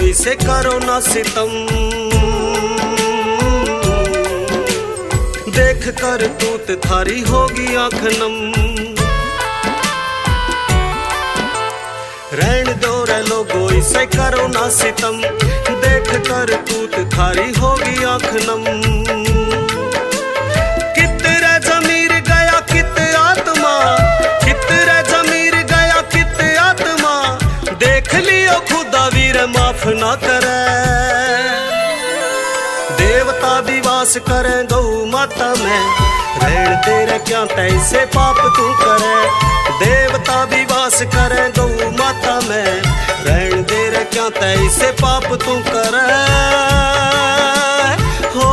इसे करो ना सितम। देख कर तूत थारी होगी आँख नम। रहन दो रे लोगो इसे करो ना सितम। देख कर तूत थारी होगी आँख नम। कित रे जमीर गया कित आत्मा, कित रे जमीर गया कित आत्मा। देख लियो खुदा वीर माफ ना करे। देवता भी वास करे गौ माता में, रहन तेरे क्या तैसे पाप तू करे। देवता भी वास करे गौ माता में, रहन तेरे क्या तैसे पाप तू करे। हो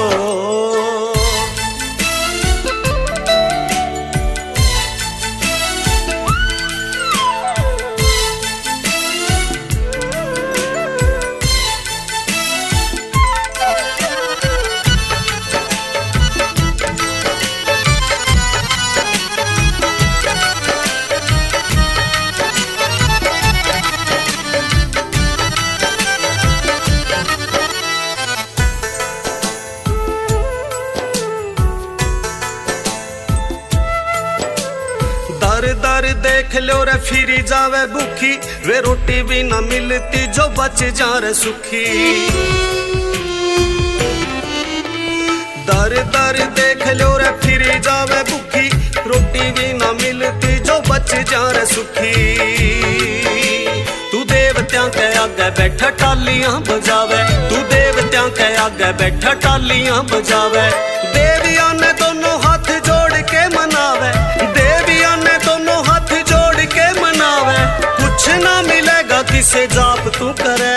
दर दर देख लो रे फिरी जावे भूखी। वे रोटी भी न मिलती जो बच जा रे सुखी। दर दर देख लो रे फिरी जावे भूखी। रोटी भी न मिलती जो बच जा रे सुखी। तू देवत्या के आगे बैठा टालियां बजावे। तू देवत्या के आगे बैठा टालियां बजावे। देवियां ने दोनों हाथ जोड़ के मनावे। देवियां ने दोनों हाथ जोड़ के मनावे। कुछ ना मिलेगा किसे जाप तू करे।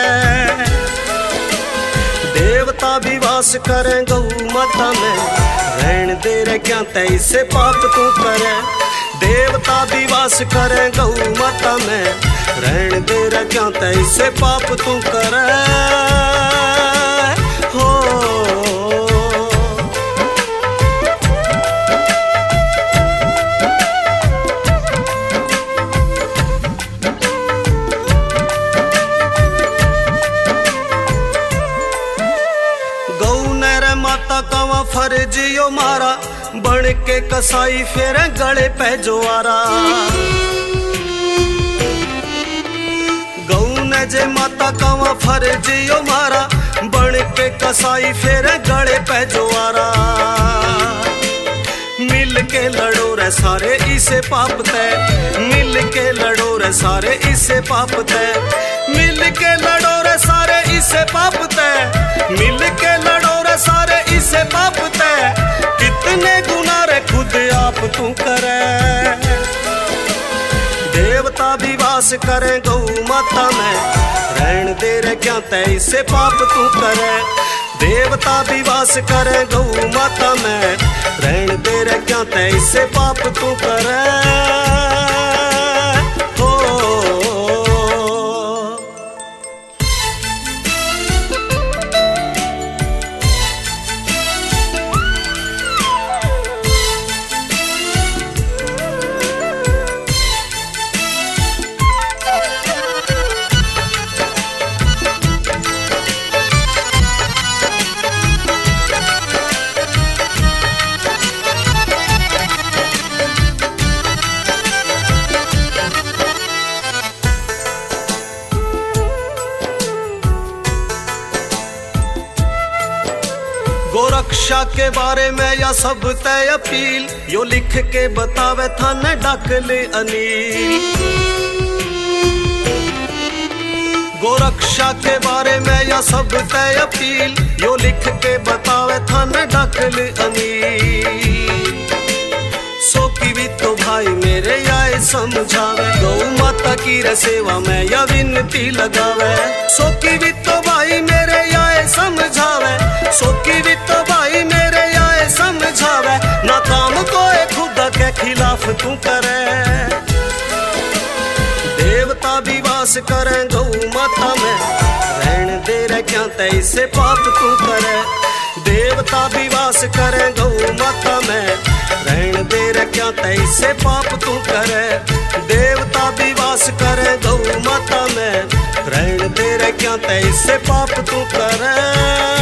देवता भी वास करे गौ माता में, रहन दे रे क्या तैसे पाप तू करे। देवता भी वास करे गौ माता में, रहन दे रे क्या तैसे पाप तू करे। हो माता कावा फर्जियो मारा। बन के कसाई फिर गले पे जोआरा। गऊ ने जे माता कावा फर्जियो मारा। बन के कसाई फिर गले पे जोआरा। मिल के लड़ो रे सारे इसे पाप तय। मिल के लड़ो रे सारे इसे पाप तय। मिल के लड़ो रे सारे इसे पाप तय। मिल के लड़ो रे सारे इसे पाप तय। कितने गुनाह रे खुद आप तू करे। देवता भी वास करे गौ माता में, रहन दे रे क्या तय इसे पाप तू करे। देवता भी वास करे गौ माता में, रहन दे रे क्या तय इसे पाप तू करे। गोरक्षा के बारे में या सब तय अपील। यो लिख के बतावे थाने डाकले अनिल। गोरक्षा के बारे में या सब तय अपील। यो लिख के बतावे थाने डाकले अनिल। सो की भी तो भाई मेरे आए समझावे। गौ माता की रे सेवा में या विनती लगावे। सो की भी तो भाई मेरे आए समझावे। सो की भी तो भाई मेरे आए समझावे। ना काम कोई खुदा के खिलाफ तू करे। देवता भी वास करे गौ माता में, रहन दे रे क्या तैसे पाप तू करे। देवता भी वास करे गौ माता में, रहन दे रे क्या तैसे पाप तू करे। देवता भी वास करे गौ माता में, रहन दे रे क्या ते इससे पाप तू करे।